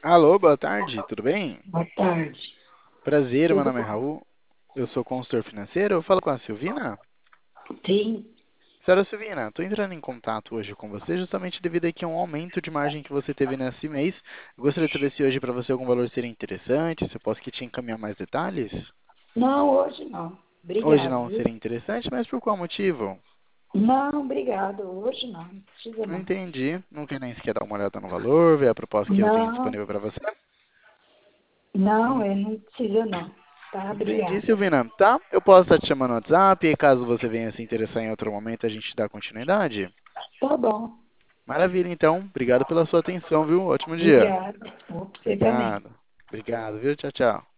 Alô, boa tarde, tudo bem? Boa tarde. Prazer, meu Tudo nome é bom? Raul, eu sou consultor financeiro, eu falo com a Silvina. Sim. Senhora Silvina, estou entrando em contato hoje com você justamente devido aqui a um aumento de margem que você teve nesse mês. Eu gostaria de saber se hoje para você algum valor seria interessante, se eu posso que te encaminhar mais detalhes. Não, hoje não. Hoje Obrigado, não viu? seria interessante, mas por qual motivo? Não, obrigado. Hoje não. Não precisa Não não. entendi, não quer nem sequer dar uma olhada no valor, ver a proposta que eu tenho Não, disponível para você? não, Hum, não precisa não. Tá, Entendi, obrigada. Silvina. Tá, eu posso estar te chamando no WhatsApp e caso você venha se interessar em outro momento, a gente dá continuidade? Tá bom. Maravilha, então. Obrigado pela sua atenção, viu? Ótimo dia. Obrigada. Vou pra você também. Obrigado. Obrigado, viu? Tchau, tchau.